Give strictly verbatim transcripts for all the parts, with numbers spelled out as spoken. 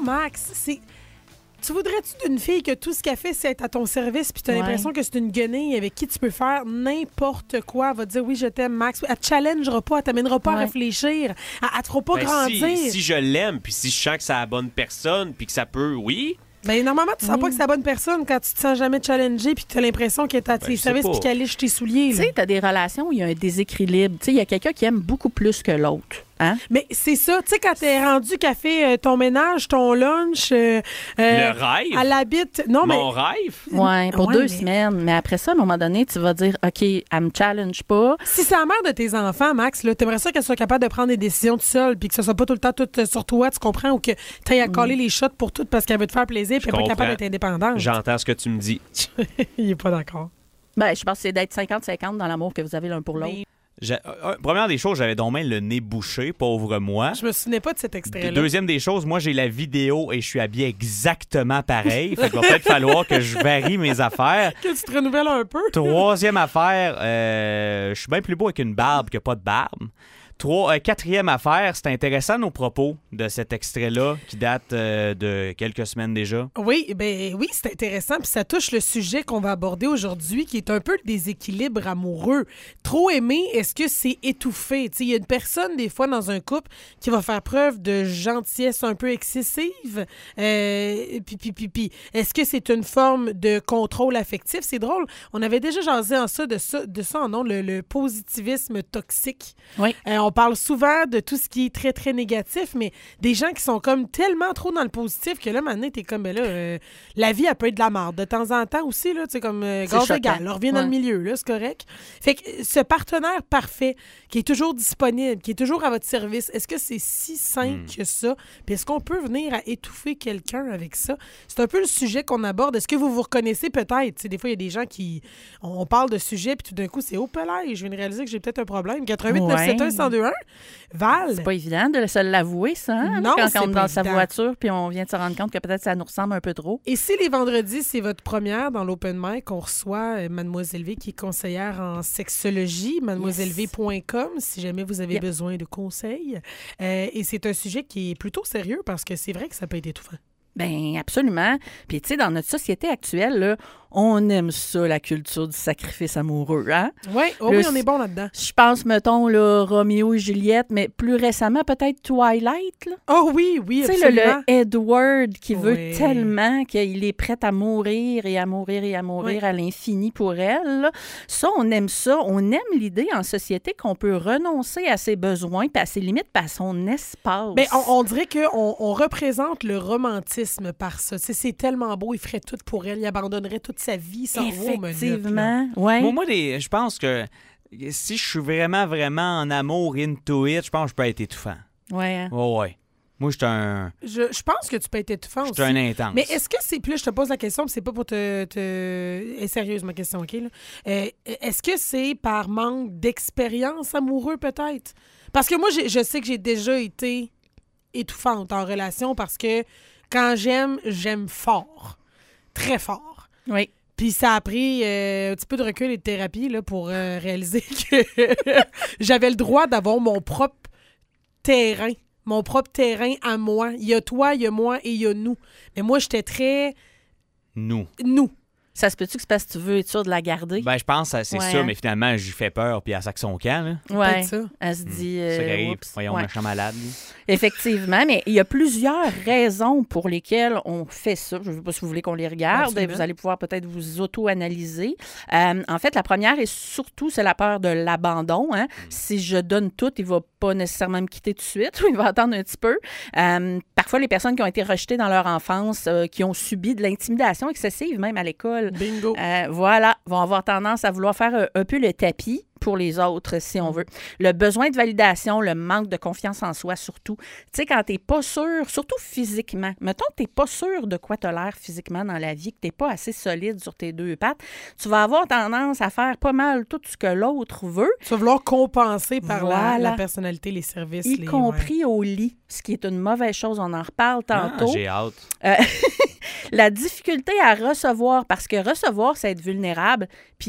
Max, c'est... Tu voudrais-tu d'une fille que tout ce qu'elle fait, c'est être à ton service, puis tu as Ouais. l'impression que c'est une guenille avec qui tu peux faire n'importe quoi? Elle va te dire oui, je t'aime, Max. Elle te challengera pas, elle t'amènera pas Ouais. à réfléchir. Elle, elle te fera pas Ben, grandir. si, si je l'aime, puis si je sens que c'est la bonne personne, puis que ça peut, oui. Ben, normalement, tu sens Oui. pas que c'est la bonne personne quand tu te sens jamais challengé puis que tu as l'impression qu'elle est à Ben, tes je sais services pas. puis qu'elle liche tes souliers. Tu là. sais, t'as des relations où il y a un déséquilibre. Tu sais, il y a quelqu'un qui aime beaucoup plus que l'autre. Hein? Mais c'est ça, tu sais, quand t'es rendu qu'elle fait euh, ton ménage, ton lunch... euh, euh, Le rêve. Elle habite... Non, mais... Mon rêve. Ouais, pour Ouais, deux mais- semaines. Mais après ça, à un moment donné, tu vas dire, OK, elle me challenge pas. Si c'est la mère de tes enfants, Max, là, t'aimerais ça qu'elle soit capable de prendre des décisions toute seule puis que ce soit pas tout le temps tout euh, sur toi, tu comprends? Ou que t'ailles à coller les shots pour tout parce qu'elle veut te faire plaisir puis elle est pas comprends. capable d'être indépendante. J'entends ce que tu me dis. Il est pas d'accord. Ben, je pense que c'est d'être cinquante cinquante dans l'amour que vous avez l'un pour l'autre. J'ai- euh, première des choses, j'avais donc même le nez bouché, pauvre moi. Je me souvenais pas de cet extrait-là. Deuxième des choses, moi j'ai la vidéo et je suis habillé exactement pareil. Fait qu'il va peut-être falloir que je varie mes affaires. Que tu te renouvelles un peu. Troisième affaire, euh, je suis bien plus beau avec une barbe que pas de barbe. Trois, euh, quatrième affaire, c'est intéressant nos propos de cet extrait-là qui date euh, de quelques semaines déjà. Oui, ben oui, c'est intéressant. Puis ça touche le sujet qu'on va aborder aujourd'hui, qui est un peu le déséquilibre amoureux. Trop aimer, est-ce que c'est étouffé? Tu sais, il y a une personne, des fois, dans un couple, qui va faire preuve de gentillesse un peu excessive. Euh, puis, puis, puis, puis, est-ce que c'est une forme de contrôle affectif? C'est drôle. On avait déjà jasé en ça, de ça, de ça en nom, le, le positivisme toxique. Oui. Euh, on parle souvent de tout ce qui est très, très négatif, mais des gens qui sont comme tellement trop dans le positif que là, maintenant, t'es comme, ben là, euh, la vie, elle peut être de la merde. De temps en temps aussi, là, tu sais, comme euh, C'est gaz choquant. égal, là, reviens dans Ouais. le milieu, là, c'est correct. Fait que euh, ce partenaire parfait, qui est toujours disponible, qui est toujours à votre service, est-ce que c'est si simple que ça? Puis est-ce qu'on peut venir à étouffer quelqu'un avec ça? C'est un peu le sujet qu'on aborde. Est-ce que vous vous reconnaissez peut-être? Tu sais, des fois, il y a des gens qui... On on parle de sujet, puis tout d'un coup, c'est « Oh, pelay, je viens de réaliser que j'ai peut-être un problème. » quatre-huit neuf sept un un zéro deux un. Val? C'est pas évident de se l'avouer, ça. Hein? Non, quand c'est on est pas dans sa évident. voiture puis on vient de se rendre compte que peut-être ça nous ressemble un peu trop. Et si les vendredis, c'est votre première dans l'Open Mic, on reçoit euh, Mademoiselle V qui est conseillère en sexologie, mademoiselle v point com, si jamais vous avez Yep. besoin de conseils. Euh, et c'est un sujet qui est plutôt sérieux parce que c'est vrai que ça peut être étouffant. Ben absolument. Puis tu sais, dans notre société actuelle, là, on aime ça, la culture du sacrifice amoureux, hein? Ouais, oh Le- oui, on est bon là-dedans. Je pense, mettons, là, Roméo et Juliette, mais plus récemment, peut-être Twilight, là. Oh oui, oui, Tu sais, le, absolument. le Edward qui veut Oui. tellement qu'il est prêt à mourir et à mourir et à mourir Oui. à l'infini pour elle. là. Ça, on aime ça. On aime l'idée en société qu'on peut renoncer à ses besoins, puis à ses limites, puis à son espace. Ben, on, on dirait qu'on on représente le romantisme par ça. Tu sais, c'est tellement beau, il ferait tout pour elle, il abandonnerait toute sa vie sans vous, Effectivement. Ouais. Moi, moi, les- je pense que si je suis vraiment, vraiment en amour, into it, je pense que je peux être étouffant. Ouais, hein. Ouais, ouais. Moi, je suis un, Je, je pense que tu peux être étouffant je aussi. suis un intense. Mais est-ce que c'est... Puis là, je te pose la question, puis c'est pas pour te... te... est sérieuse, ma question, OK? Là? Euh, est-ce que c'est par manque d'expérience amoureux, peut-être? Parce que moi, j'ai- je sais que j'ai déjà été étouffante en relation parce que quand j'aime, j'aime fort. Très fort. Oui. Puis ça a pris euh, un petit peu de recul et de thérapie là, pour euh, réaliser que j'avais le droit d'avoir mon propre terrain. Mon propre terrain à moi. Il y a toi, il y a moi et il y a nous. Mais moi, j'étais très Nous. nous. Ça se peut-tu que c'est parce que tu veux être sûr de la garder? Ben, je pense que c'est Ouais, ça, hein. mais finalement, j'y fais peur, puis elle sac son camp, là. ouais. peut-être ça. Elle se dit... C'est ça qui euh, arrive. oups. Voyons, Ouais. méchant malade. lui. Effectivement, mais il y a plusieurs raisons pour lesquelles on fait ça. Je ne sais pas si vous voulez qu'on les regarde. Absolument. Vous allez pouvoir peut-être vous auto-analyser. Euh, en fait, la première et surtout, c'est la peur de l'abandon. Hein. Si je donne tout, il ne va pas nécessairement me quitter tout de suite ou il va attendre un petit peu. Euh, parfois, les personnes qui ont été rejetées dans leur enfance, euh, qui ont subi de l'intimidation excessive, même à l'école, Bingo. euh, voilà, vont avoir tendance à vouloir faire un, un peu le tapis pour les autres, si on veut. Le besoin de validation, le manque de confiance en soi, surtout. Tu sais, quand t'es pas sûr, surtout physiquement, mettons que t'es pas sûr de quoi t'as l'air physiquement dans la vie, que t'es pas assez solide sur tes deux pattes, tu vas avoir tendance à faire pas mal tout ce que l'autre veut, Tu vas vouloir compenser par la, Voilà. la personnalité, les services. y les... compris au lit, ce qui est une mauvaise chose. On en reparle Ah, tantôt. j'ai hâte. Euh, la difficulté à recevoir, parce que recevoir, c'est être vulnérable, puis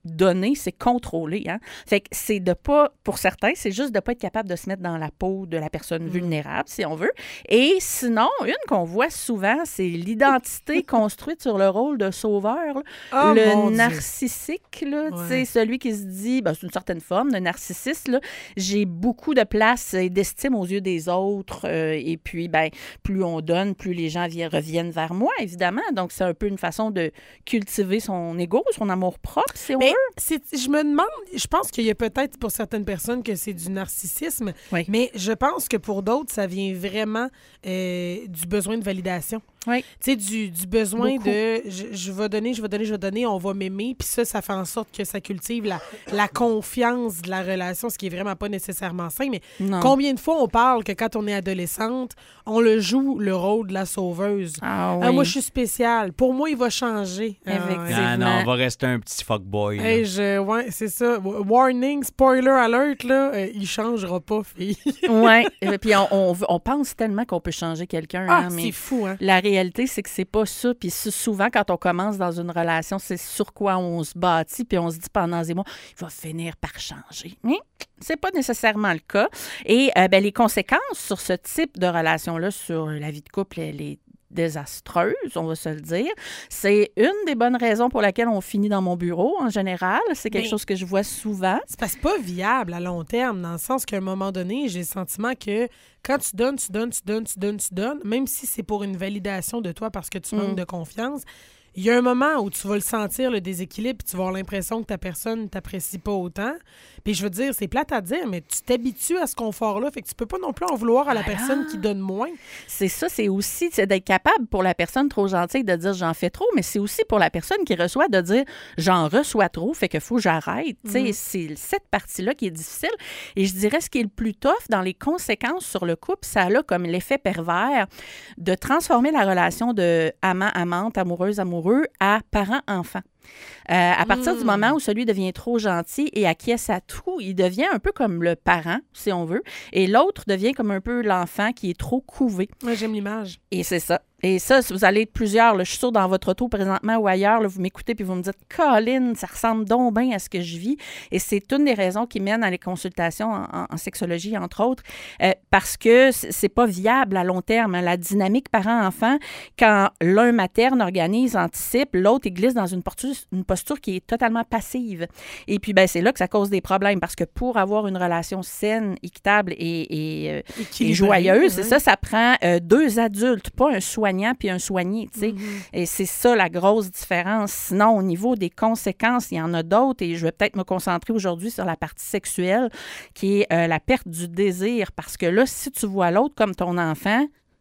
donner, c'est contrôler. Hein? Fait que c'est de pas, pour certains, c'est juste de pas être capable de se mettre dans la peau de la personne mmh. vulnérable, si on veut. Et sinon, une qu'on voit souvent, c'est l'identité construite sur le rôle de sauveur. Oh, le narcissique, là, ouais. celui qui se dit, ben, c'est une certaine forme de narcissiste, là, j'ai beaucoup de place et d'estime aux yeux des autres. Euh, et puis, ben, plus on donne, plus les gens viennent, reviennent vers moi, évidemment. Donc, c'est un peu une façon de cultiver son ego, son amour propre, si on mais veut. C'est, je me demande, je pense qu'il y a peut-être pour certaines personnes que c'est du narcissisme, oui. mais je pense que pour d'autres, ça vient vraiment euh, du besoin de validation. Oui. Tu sais, du, du besoin Beaucoup. de je, je vais donner, je vais donner, je vais donner, on va m'aimer. Puis ça, ça fait en sorte que ça cultive la, la confiance de la relation, ce qui est vraiment pas nécessairement sain. Mais non. combien de fois on parle que quand on est adolescente, on le joue le rôle de la sauveuse? Ah, oui. ah, moi, je suis spéciale. Pour moi, il va changer. Effectivement. Ah, non, on va rester un petit fuckboy. Hey, je, ouais, c'est ça. Warning, spoiler alert, là, euh, il changera pas, fille. Oui. Puis on, on, on pense tellement qu'on peut changer quelqu'un. Ah, hein, mais c'est fou, hein? La réalité, c'est que c'est pas ça. Puis souvent, quand on commence dans une relation, c'est sur quoi on se bâtit, puis on se dit pendant des mois, il va finir par changer. Mais c'est pas nécessairement le cas. Et euh, ben, les conséquences sur ce type de relation-là, sur la vie de couple, elle est désastreuse, on va se le dire. C'est une des bonnes raisons pour laquelle on finit dans mon bureau, en général. C'est quelque Mais chose que je vois souvent. C'est parce que c'est pas viable à long terme, dans le sens qu'à un moment donné, j'ai le sentiment que quand tu donnes, tu donnes, tu donnes, tu donnes, tu donnes, même si c'est pour une validation de toi parce que tu manques mm. de confiance, il y a un moment où tu vas le sentir, le déséquilibre, puis tu vas avoir l'impression que ta personne ne t'apprécie pas autant. Puis je veux dire, c'est plate à dire, mais tu t'habitues à ce confort-là, fait que tu peux pas non plus en vouloir à la voilà. personne qui donne moins. C'est ça, c'est aussi c'est d'être capable pour la personne trop gentille de dire « j'en fais trop », mais c'est aussi pour la personne qui reçoit de dire « j'en reçois trop, fait qu'il faut que j'arrête mm. ». Tu sais, c'est cette partie-là qui est difficile. Et je dirais, ce qui est le plus tough dans les conséquences sur le couple, ça a comme l'effet pervers de transformer la relation de amant-amante, amoureuse-amoureux à parent-enfant. Euh, à partir mmh. du moment où celui devient trop gentil et acquiesce à tout, il devient un peu comme le parent, si on veut, et l'autre devient comme un peu l'enfant qui est trop couvé. Moi, j'aime l'image. Et c'est ça. Et ça, si vous allez être plusieurs, là, je suis sûre dans votre auto présentement ou ailleurs, là, vous m'écoutez puis vous me dites « Colin, ça ressemble donc bien à ce que je vis ». Et c'est une des raisons qui mènent à les consultations en, en, en sexologie, entre autres, euh, parce que c'est pas viable à long terme. Hein, la dynamique parent-enfant, quand l'un materne, organise, anticipe, l'autre, il glisse dans une posture, une posture qui est totalement passive. Et puis, ben, c'est là que ça cause des problèmes, parce que pour avoir une relation saine, équitable et, et, euh, et joyeuse, c'est ça, ça prend euh, deux adultes, pas un soignant puis un soigné, tu sais. Mm-hmm. Et c'est ça la grosse différence. Sinon, au niveau des conséquences, il y en a d'autres et je vais peut-être me concentrer aujourd'hui sur la partie sexuelle qui est euh, la perte du désir. Parce que là, si tu vois l'autre comme ton enfant,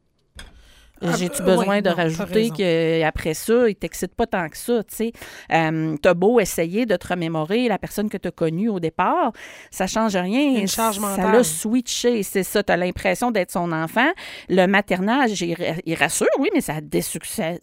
j'ai-tu besoin ouais, de non, rajouter qu'après ça, il ne t'excite pas tant que ça, tu sais. Euh, t'as beau essayer de te remémorer la personne que tu as connue au départ, ça ne change rien. Une charge mentale. Ça l'a switché, c'est ça. Tu as l'impression d'être son enfant. Le maternage, il, il rassure, oui, mais ça désexualise.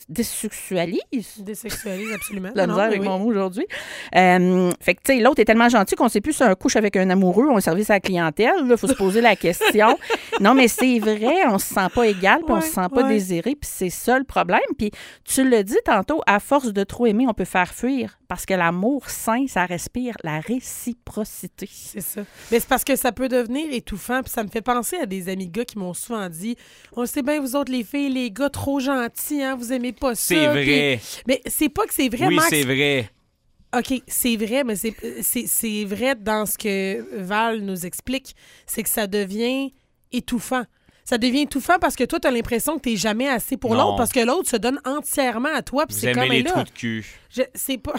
Désexualise, absolument. La non, misère avec oui. mon mot aujourd'hui. Euh, fait que, tu sais, l'autre est tellement gentil qu'on ne sait plus si un couche avec un amoureux ou un service à la clientèle. Il faut se poser la question. Non, mais c'est vrai, on ne se sent pas égal puis ouais, on ne se sent pas ouais. désiré. Puis c'est ça le problème. Puis tu le dis tantôt, à force de trop aimer, on peut faire fuir. Parce que l'amour sain, ça respire la réciprocité. C'est ça. Mais c'est parce que ça peut devenir étouffant. Puis ça me fait penser à des amis gars qui m'ont souvent dit « On sait bien, vous autres, les filles, les gars trop gentils, hein, vous aimez pas ça. » C'est vrai. Puis... Mais c'est pas que c'est vrai, oui, Max. Oui, c'est vrai. OK, c'est vrai, mais c'est, c'est, c'est vrai dans ce que Val nous explique. C'est que ça devient étouffant. Ça devient étouffant parce que toi, tu as l'impression que tu n'es jamais assez pour non. l'autre parce que l'autre se donne entièrement à toi. Puis vous c'est aimez comme les là. trous de cul. Je, c'est pas...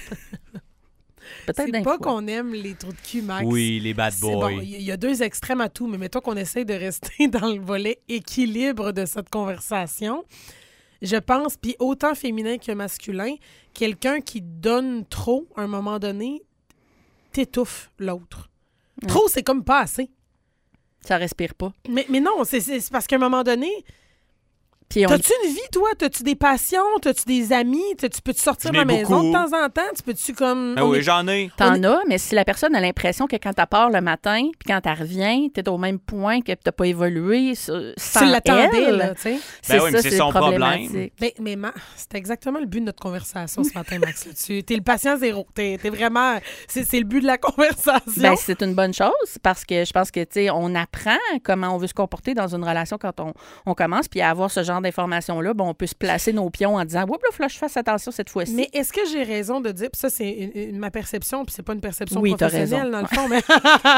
Peut-être c'est pas fois. Qu'on aime les trous de cul, Max. Oui, les bad boys. Il bon, y, y a deux extrêmes à tout, mais mettons qu'on essaie de rester dans le volet équilibre de cette conversation. Je pense, puis autant féminin que masculin, quelqu'un qui donne trop, à un moment donné, t'étouffe l'autre. Mmh. Trop, c'est comme pas assez. Ça respire pas. Mais, mais non, c'est, c'est parce qu'à un moment donné, Puis on... T'as-tu une vie, toi? T'as-tu des passions? T'as-tu des amis? T'as-tu peux-tu sortir de la maison beaucoup. de temps en temps? Tu peux-tu comme... Ah oui, est... j'en ai. T'en as, mais si la personne a l'impression que quand tu pars le matin, puis quand tu reviens, tu es au même point, que tu n'as pas évolué sans Tu l'attendais, elle, là, tu sais. c'est Ben oui, mais ça, c'est c'est son problématique. Ben, mais Ma- c'était exactement le but de notre conversation ce matin, Max. Tu es le patient zéro. T'es, t'es vraiment... C'est, c'est le but de la conversation. Ben, c'est une bonne chose parce que je pense que, tu sais, on apprend comment on veut se comporter dans une relation quand on, on commence, puis à avoir ce genre d'informations-là, ben, on peut se placer nos pions en disant « Oups, là, faut que je fasse attention cette fois-ci. » Mais est-ce que j'ai raison de dire, puis ça, c'est une- une- ma perception, puis c'est pas une perception Oui, t'as professionnelle, raison. dans le fond, mais...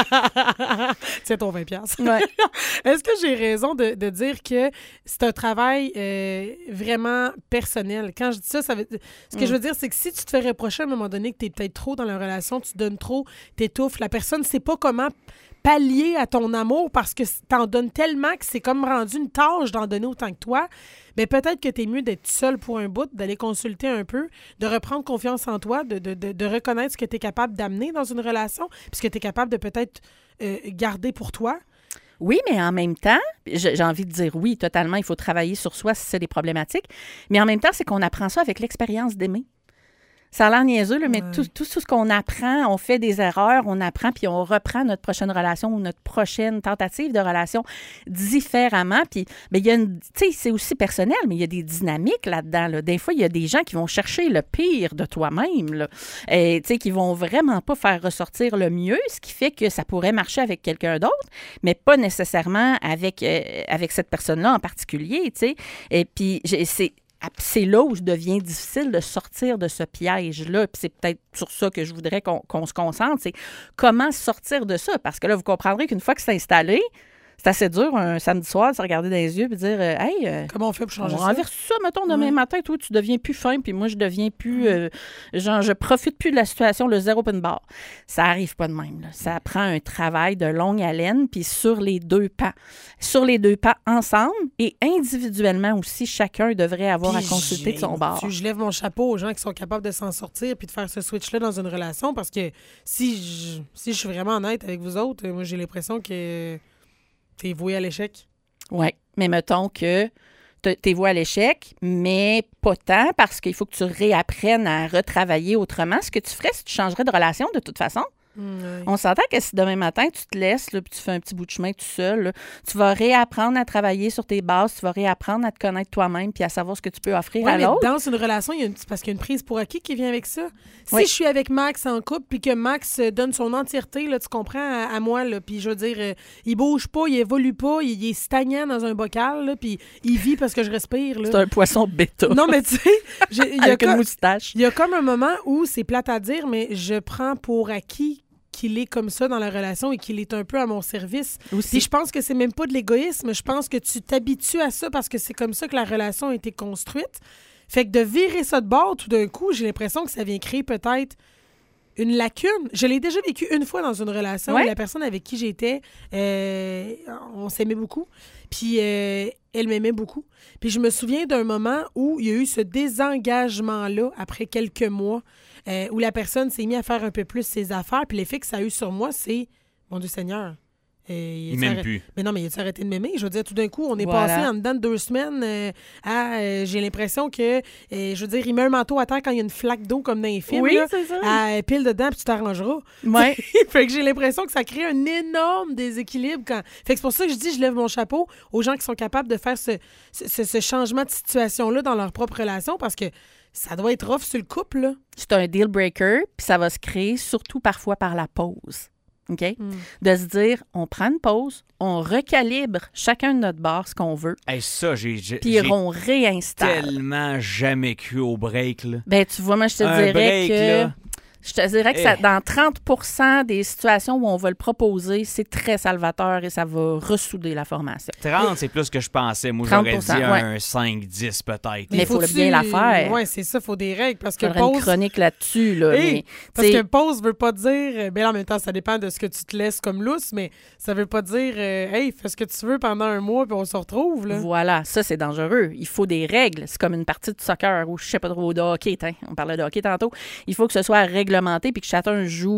c'est ton vingt piastres. Ouais. Est-ce que j'ai raison de, de dire que c'est un travail euh, vraiment personnel? Quand je dis ça, ça veut... ce que Mm. je veux dire, c'est que si tu te fais reprocher à un moment donné que tu es peut-être trop dans la relation, tu donnes trop, t'étouffes, la personne ne sait pas comment pallier à ton amour parce que t'en donnes tellement que c'est comme rendu une tâche d'en donner autant que toi, bien peut-être que t'es mieux d'être seul pour un bout, d'aller consulter un peu, de reprendre confiance en toi, de, de, de, de reconnaître ce que tu es capable d'amener dans une relation, puis ce que tu es capable de peut-être euh, garder pour toi. Oui, mais en même temps, je- j'ai envie de dire oui, totalement, il faut travailler sur soi si c'est des problématiques, mais en même temps, c'est qu'on apprend ça avec l'expérience d'aimer. Ça a l'air niaiseux, là, mais Ouais. tout, tout ce qu'on apprend, on fait des erreurs, on apprend, puis on reprend notre prochaine relation ou notre prochaine tentative de relation différemment. Puis, bien, il y a une, tu sais, c'est aussi personnel, mais il y a des dynamiques là-dedans. Là. Des fois, il y a des gens qui vont chercher le pire de toi-même, là, et, tu sais, qui vont vraiment pas faire ressortir le mieux, ce qui fait que ça pourrait marcher avec quelqu'un d'autre, mais pas nécessairement avec, euh, avec cette personne-là en particulier, tu sais. Et puis, j'ai- c'est... c'est là où ça devient difficile de sortir de ce piège-là. Puis c'est peut-être sur ça que je voudrais qu'on, qu'on se concentre. C'est comment sortir de ça. Parce que là, vous comprendrez qu'une fois que c'est installé, c'est assez dur un samedi soir de se regarder dans les yeux et dire euh, Hey, euh, Comment on fait pour changer on ça? renverse ça, mettons, demain Ouais. matin. Toi, tu deviens plus fin, puis moi, je deviens plus... euh, genre, je profite plus de la situation, le zéro open bar. Ça arrive pas de même. Là. Ça prend un travail de longue haleine, puis sur les deux pas. Sur les deux pas ensemble et individuellement aussi, chacun devrait avoir Puis à consulter de son j'ai- bord. tu- Je lève mon chapeau aux gens qui sont capables de s'en sortir puis de faire ce switch-là dans une relation parce que si je, si je suis vraiment honnête avec vous autres, euh, moi, j'ai l'impression que t'es voué à l'échec. Oui, mais mettons que te- t'es voué à l'échec, mais pas tant parce qu'il faut que tu réapprennes à retravailler autrement. Ce que tu ferais si tu changerais de relation de toute façon. Ouais. On s'entend que si demain matin, tu te laisses, là, puis tu fais un petit bout de chemin tout seul, là, tu vas réapprendre à travailler sur tes bases, tu vas réapprendre à te connaître toi-même puis à savoir ce que tu peux offrir Ouais, à mais l'autre. dans une relation, il y a une, c'est parce qu'il y a une prise pour acquis qui vient avec ça. Si Oui. je suis avec Max en couple puis que Max euh, donne son entièreté, là, tu comprends, à, à moi, là, puis je veux dire, euh, il bouge pas, il évolue pas, il, il est stagnant dans un bocal, là, puis il vit parce que je respire. Là. C'est un poisson bêta Non, mais tu sais, j'ai- il y a avec une comme- moustache. il y a comme un moment où c'est plate à dire, mais je prends pour acquis qu'il est comme ça dans la relation et qu'il est un peu à mon service. Aussi. Puis je pense que c'est même pas de l'égoïsme. Je pense que tu t'habitues à ça parce que c'est comme ça que la relation a été construite. Fait que de virer ça de bord tout d'un coup, j'ai l'impression que ça vient créer peut-être une lacune. Je l'ai déjà vécu une fois dans une relation Ouais. où la personne avec qui j'étais, euh, on s'aimait beaucoup. Puis euh, elle m'aimait beaucoup. Puis je me souviens d'un moment où il y a eu ce désengagement-là après quelques mois, euh, où la personne s'est mise à faire un peu plus ses affaires. Puis l'effet que ça a eu sur moi, c'est, mon Dieu Seigneur. euh, Il a-tu m'aime arrêté- plus. Mais non, mais il a-tu arrêté de m'aimer? Je veux dire, tout d'un coup, on est Voilà. passé en dedans de deux semaines euh, à... euh, j'ai l'impression que, euh, je veux dire, il met un manteau à terre quand il y a une flaque d'eau comme dans les films. Oui, là, c'est ça. à, euh, pile dedans, puis tu t'arrangeras. Ouais. Fait que j'ai l'impression que ça crée un énorme déséquilibre. Quand... Fait que c'est pour ça que je dis, je lève mon chapeau aux gens qui sont capables de faire ce, ce, ce- ce changement de situation-là dans leur propre relation parce que ça doit être rough sur le couple, là. C'est un deal breaker, puis ça va se créer surtout parfois par la pause. OK? De se dire, on prend une pause, on recalibre chacun de notre bord ce qu'on veut, Hey, ça, j'ai, j'ai, puis j'ai on réinstalle. tellement jamais cru au break, là. Ben, tu vois, moi, je te Un dirais break, que... là. Je te dirais que ça, Eh. dans trente pour cent des situations où on va le proposer, c'est très salvateur et ça va ressouder la formation. trente, c'est plus que je pensais. Moi, trente j'aurais pour cent, dit ouais. un cinq dix peut-être. Mais faut le bien la faire. Oui, c'est ça, il faut des règles parce Il que faudrait une pause... chronique là-dessus. Là, Hey, mais, Parce tu que sais, pause veut pas dire... Ben en même temps, ça dépend de ce que tu te laisses comme lousse, mais ça veut pas dire euh, hey, fais ce que tu veux pendant un mois puis on se retrouve, là. voilà, ça, c'est dangereux. Il faut des règles. C'est comme une partie de soccer ou je sais pas trop, de hockey. T'in. On parlait de hockey tantôt. Il faut que ce soit réglementé puis que chacun joue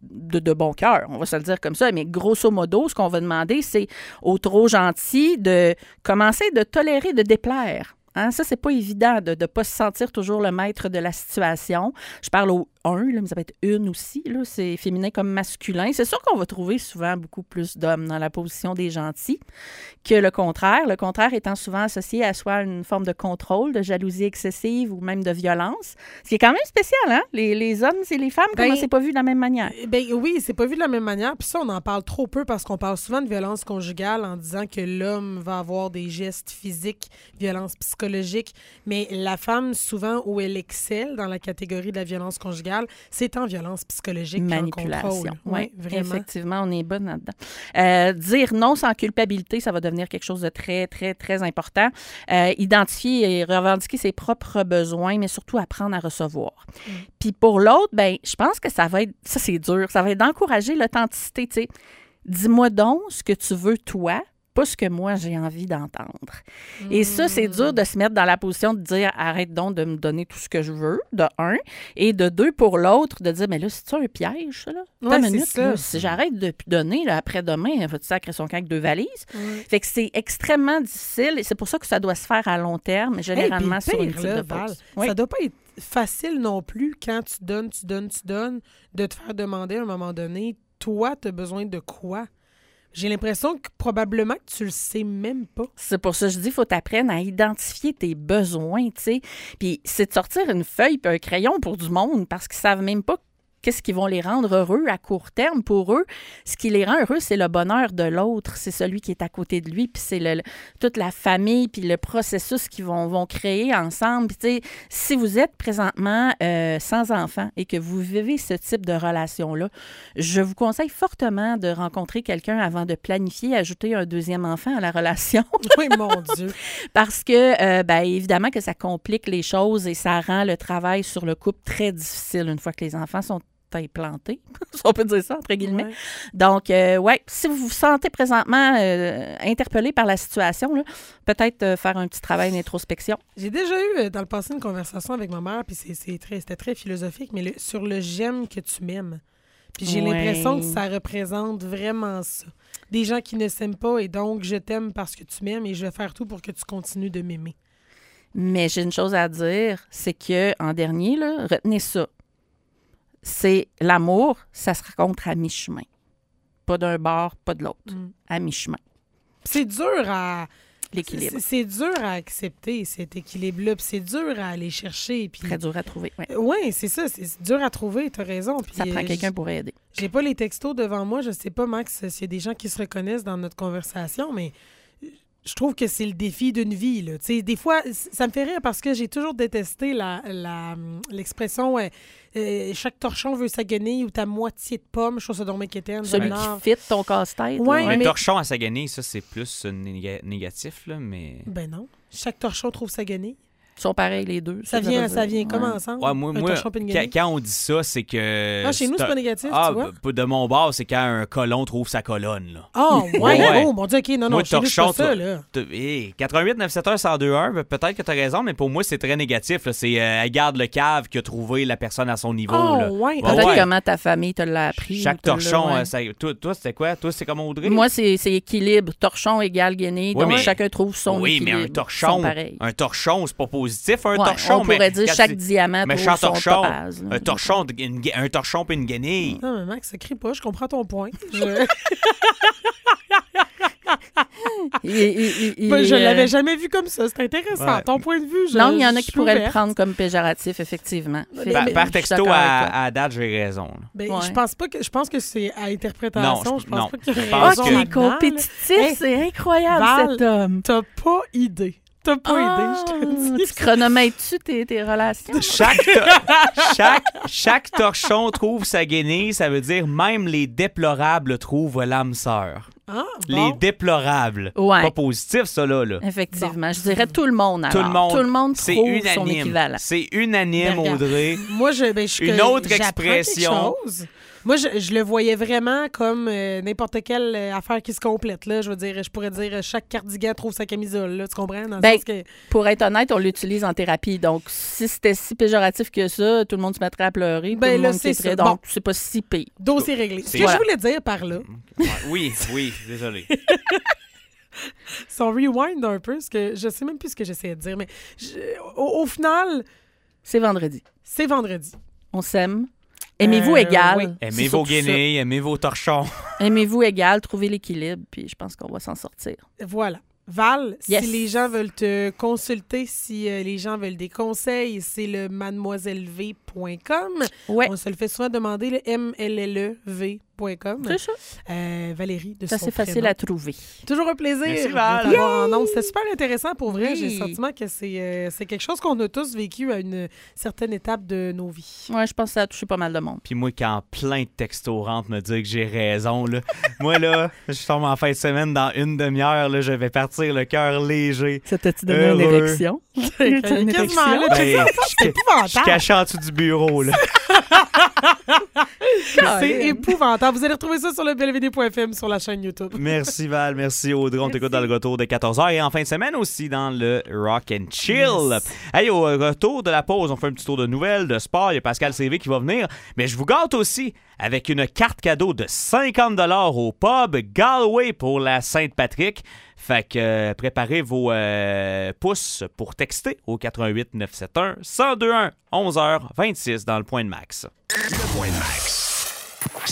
de, de bon cœur, on va se le dire comme ça. Mais grosso modo, ce qu'on va demander, c'est au trop gentil de commencer de tolérer, de déplaire. Hein? Ça, c'est pas évident de ne pas se sentir toujours le maître de la situation. Je parle au un, là, mais ça peut être une aussi. Là, c'est féminin comme masculin. C'est sûr qu'on va trouver souvent beaucoup plus d'hommes dans la position des gentils que le contraire. Le contraire étant souvent associé à soit une forme de contrôle, de jalousie excessive ou même de violence. Ce qui est quand même spécial, hein? Les, les hommes et les femmes, Ben, comment c'est pas vu de la même manière? Ben oui, c'est pas vu de la même manière. Puis ça, on en parle trop peu parce qu'on parle souvent de violence conjugale en disant que l'homme va avoir des gestes physiques, violence psychologique. Mais la femme, souvent, où elle excelle dans la catégorie de la violence conjugale, c'est en violence psychologique. Manipulation. Oui, Oui, vraiment. effectivement, on est bonne là-dedans. Euh, dire non sans culpabilité, ça va devenir quelque chose de très, très, très important. Euh, identifier et revendiquer ses propres besoins, mais surtout apprendre à recevoir. Mm. Puis pour l'autre, ben, je pense que ça va être, ça c'est dur, ça va être d'encourager l'authenticité, tu sais. Dis-moi donc ce que tu veux toi, pas ce que moi j'ai envie d'entendre. Mmh. Et ça, c'est dur de se mettre dans la position de dire arrête donc de me donner tout ce que je veux, de un, et de deux pour l'autre, de dire mais là, c'est-tu un piège, ça, là? Ouais, Une c'est minute, ça. là, si j'arrête de donner, là, après-demain, elle va-tu sacrer son camp avec deux valises? Mmh. Fait que c'est extrêmement difficile et c'est pour ça que ça doit se faire à long terme, généralement hey, sur une pire, type là, de Val, pause. Oui. Ça doit pas être facile non plus quand tu donnes, tu donnes, tu donnes, de te faire demander à un moment donné, toi, tu as besoin de quoi? J'ai l'impression que probablement que tu le sais même pas. C'est pour ça que je dis, il faut t'apprendre à identifier tes besoins, tu sais. Puis c'est de sortir une feuille puis un crayon pour du monde parce qu'ils savent même pas qu'est-ce qui vont les rendre heureux à court terme. Pour eux, ce qui les rend heureux, c'est le bonheur de l'autre. C'est celui qui est à côté de lui, puis c'est le, le, toute la famille, puis le processus qu'ils vont, vont créer ensemble. Puis tu sais, si vous êtes présentement euh, sans enfant et que vous vivez ce type de relation-là, je vous conseille fortement de rencontrer quelqu'un avant de planifier, ajouter un deuxième enfant à la relation. Oui, mon Dieu. Parce que, euh, bien, évidemment que ça complique les choses et ça rend le travail sur le couple très difficile une fois que les enfants sont implanté, si on peut dire ça, entre guillemets. Ouais. Donc, euh, ouais, si vous vous sentez présentement euh, interpellé par la situation, là, peut-être euh, faire un petit travail d'introspection. J'ai déjà eu euh, dans le passé une conversation avec ma mère, puis c'est, c'est très, c'était très philosophique, mais le, sur le « j'aime que tu m'aimes ». Puis j'ai ouais. l'impression que ça représente vraiment ça. Des gens qui ne s'aiment pas et donc je t'aime parce que tu m'aimes et je vais faire tout pour que tu continues de m'aimer. Mais j'ai une chose à dire, c'est que en dernier, là, retenez ça. C'est l'amour, ça se rencontre à mi-chemin. Pas d'un bord, pas de l'autre. Mm. À mi-chemin. C'est dur à... L'équilibre. C'est, c'est dur à accepter, cet équilibre-là. Puis c'est dur à aller chercher. Puis... Très dur à trouver, oui. Oui, c'est ça. C'est dur à trouver, t'as raison. Puis ça prend quelqu'un pour aider. J'ai pas les textos devant moi. Je sais pas, Max, s'il y a des gens qui se reconnaissent dans notre conversation, mais... Je trouve que c'est le défi d'une vie. Là. Des fois, ça me fait rire parce que j'ai toujours détesté la, la, l'expression euh, euh, « chaque torchon veut sa guenille » ou « ta moitié de pomme ». Je trouve ça donc m'inquiétant. Celui qui fit ton casse-tête. Ouais, un mais... torchon à sa guenille, ça, c'est plus néga- négatif, là, mais... Ben non. Chaque torchon trouve sa guenille. Ils sont pareils, les deux. Ça, ça vient, ça vient ouais. comment ensemble? Ouais, moi, moi quand, quand on dit ça, c'est que... Ah, chez nous, c'est pas négatif, ah, tu vois? De mon bord, c'est quand un colon trouve sa colonne, là. Oh, ouais. ouais. Oh, mon Dieu, OK, non, non, moi, chez nous, c'est pas ça, là. Hey, quatre-vingt-huit neuf sept un un zéro deux un, peut-être que t'as raison, mais pour moi, c'est très négatif, là. C'est, euh, elle garde le cave qui a trouvé la personne à son niveau, oh, là. Ouais. Peut-être ouais. comment ta famille te l'a appris. Chaque torchon, ouais. ça, toi, toi, c'était quoi? Toi, c'est comme Audrey? Moi, c'est, c'est équilibre. Torchon égale guenille, donc mais... chacun trouve son oui, équilibre. Oui, mais un torchon, un torchon, c'est pas positif, un torchon. On pourrait mais... dire chaque diamant mais trouve son torchon, topaz. Un torchon, une, un torchon puis une guenille. Non, mais Max, ça crie pas, je comprends ton point. Je... il, il, il, ben, je euh... l'avais jamais vu comme ça, c'est intéressant. Ouais. Ton point de vue, je Non, il y en a qui pourraient ouverte. le prendre comme péjoratif, effectivement. Par, par texto à, à date, j'ai raison. Ben, ouais. Je pense pas que je pense que c'est à interprétation. Non, je, je pense non, pas qu'il y a raison. Oh, qui est compétitif, hey, c'est incroyable, Val, cet homme. T'as pas idée. T'as pas oh, idée, je te dis. Tu chronomètres-tu tes, tes relations? Chaque, to- chaque, chaque torchon trouve sa guenille, ça veut dire même les déplorables trouvent l'âme sœur. Ah, bon. Les déplorables. Ouais. Pas positif, ça, là. là. Effectivement. Bon. Je dirais tout le monde, alors. Tout le monde. Tout le monde c'est trouve unanime. son équivalent. C'est unanime, ben, Audrey. Moi, je, ben, je, Une autre expression. Chose. Moi, je, je le voyais vraiment comme euh, n'importe quelle euh, affaire qui se complète. Là. Je veux dire, je pourrais dire euh, chaque cardigan trouve sa camisole. Là, tu comprends? Dans le Ben, sens que... Pour être honnête, on l'utilise en thérapie. Donc, si c'était si péjoratif que ça, tout le monde se mettrait à pleurer. Ben, tout le là, monde c'est quitterait. ça. Donc, Bon. c'est pas si pire. Dossier réglé. Ce C'est- que Voilà. je voulais dire par là, Ouais, oui, oui, désolé. si on rewind un peu, parce que je sais même plus ce que j'essayais de dire, mais je- au, au final, C'est vendredi. c'est vendredi. On s'aime. Aimez-vous Euh, égal. oui. C'est Aimez vos surtout ça. guinées, aimez vos torchons. Aimez-vous égal, trouvez l'équilibre, puis je pense qu'on va s'en sortir. Voilà. Val, Yes. si les gens veulent te consulter, si euh, les gens veulent des conseils, c'est le mademoiselle v point com. Ouais, On se le fait souvent demander, le M L L E V point com. c'est ça. Euh, Valérie, de C'est son assez facile prénom. à trouver. Toujours un plaisir Merci, de Val. t'avoir en ondes. C'était super intéressant pour vrai. Oui. J'ai le sentiment que c'est euh, c'est quelque chose qu'on a tous vécu à une certaine étape de nos vies. Ouais, je pense que ça a touché pas mal de monde. Puis moi, quand plein de textos rentrent me dire que j'ai raison, là. Moi, là, je tombe en fin de semaine dans une demi-heure, là, je vais partir le cœur léger. Ça t'a-tu donné une Heureux. érection? Quasiment, là, Ben, tu sais, je c'est je suis épouvantable. caché en dessous du bureau, là. C'est épouvantable. Vous allez retrouver ça sur le belvédé point f m sur la chaîne YouTube. Merci Val, merci Audrey. On Merci. t'écoute dans le retour de quatorze heures et en fin de semaine aussi dans le Rock and Chill. Yes. Hey, au retour de la pause, on fait un petit tour de nouvelles, de sport. Il y a Pascal C V qui va venir. Mais je vous gâte aussi avec une carte cadeau de cinquante dollars au pub Galway pour la Sainte-Patrick. Fait que euh, préparez vos euh, pouces pour texter au quatre un huit neuf sept un un zéro deux un onze heures vingt-six dans le Point de Max. Le Point de Max.